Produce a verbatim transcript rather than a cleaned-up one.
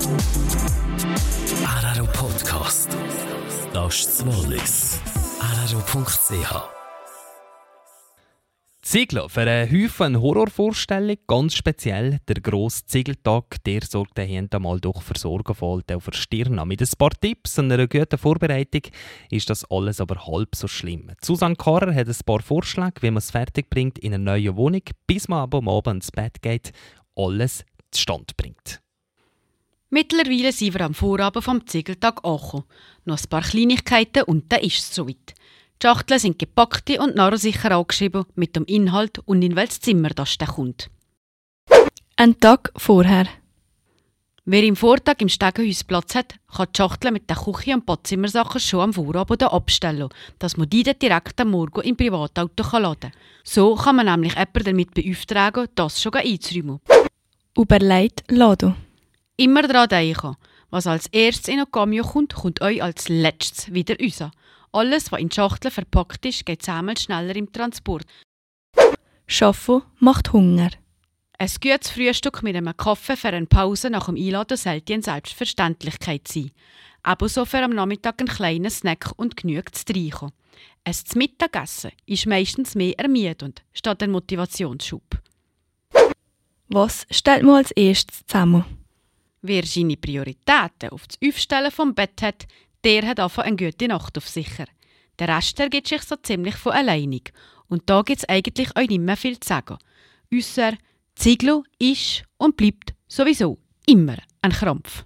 Araro Podcast. Das ist das Wallis. araro punkt c h. Ziegler, für einen Haufen eine Horrorvorstellung, ganz speziell der grosse Ziegeltag, der sorgt dahinter einmal doch für Sorgenfalt auf der Stirn. Mit ein paar Tipps und einer guten Vorbereitung ist das alles aber halb so schlimm. Susanne Karrer hat ein paar Vorschläge, wie man es fertig bringt in einer neuen Wohnung, bis man aber am Abend ins Bett geht, alles zustande bringt. Mittlerweile sind wir am Vorabend vom Ziegeltag angekommen. Noch ein paar Kleinigkeiten und dann ist es soweit. Die Schachteln sind gepackt und narrensicher angeschrieben mit dem Inhalt und in welches Zimmer das dann kommt. Ein Tag vorher. Wer im Vortag im Stegenhaus Platz hat, kann die Schachteln mit den Küche- und Badzimmersachen schon am Vorabend abstellen, dass man die dann direkt am Morgen im Privatauto laden kann. So kann man nämlich jemanden damit beauftragen, das schon einzuräumen. Überlegt Lado. Immer daran denken, was als erstes in ein Camion kommt, kommt euch als letztes wieder raus. Alles, was in Schachteln verpackt ist, geht zehnmal schneller im Transport. Schaffen macht Hunger. Ein gutes Frühstück mit einem Kaffee für eine Pause nach dem Einladen sollte eine Selbstverständlichkeit sein. Ebenso für am Nachmittag einen kleinen Snack und genügend zu trinken. Ein Mittagessen ist meistens mehr ermüdend, statt ein Motivationsschub. Was stellt man als erstes zusammen? Wer seine Prioritäten auf das Aufstellen vom Bett hat, der hat einfach eine gute Nacht auf sicher. Der Rest ergibt sich so ziemlich von alleinig. Und da gibt es eigentlich auch nicht mehr viel zu sagen. Ausser Ziegler ist und bleibt sowieso immer ein Krampf.